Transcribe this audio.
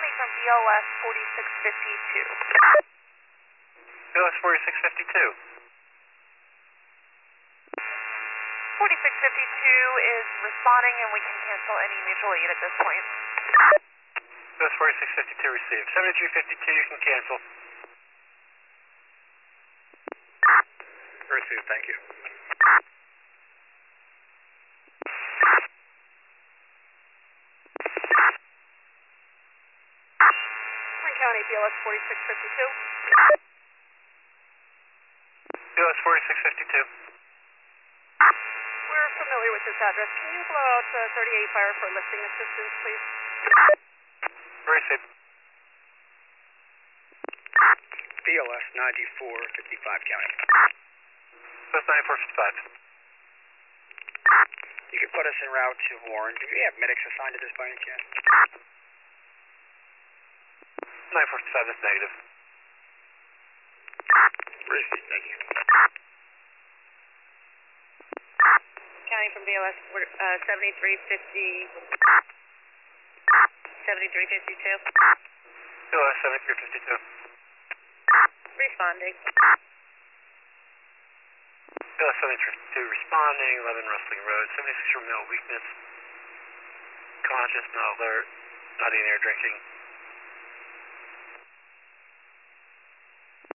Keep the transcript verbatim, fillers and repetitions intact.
County from B L S forty-six fifty-two. B L S forty-six fifty-two. forty-six fifty-two is responding and we can cancel any mutual aid at this point. B L S forty-six fifty-two received. seventy-three fifty-two, you can cancel. Received, thank you. County, B L S forty-six fifty-two. B L S forty-six fifty-two. We're familiar with this address. Can you blow out uh, thirty-eight fire for lifting assistance, please? Received. B L S ninety-four fifty-five County. B L S ninety-four fifty-five. You can put us en route to Warren. Do we have medics assigned to this by any chance? ninety-four fifty-five is negative. Received, thank you. County from B L S uh, seventy-three fifty, seventy-three fifty-two. B L S seventy-three fifty-two. Responding. B L S seventy-three fifty-two responding, eleven Rustling Road, seventy-six for mental weakness, conscious, not alert, not eating or drinking.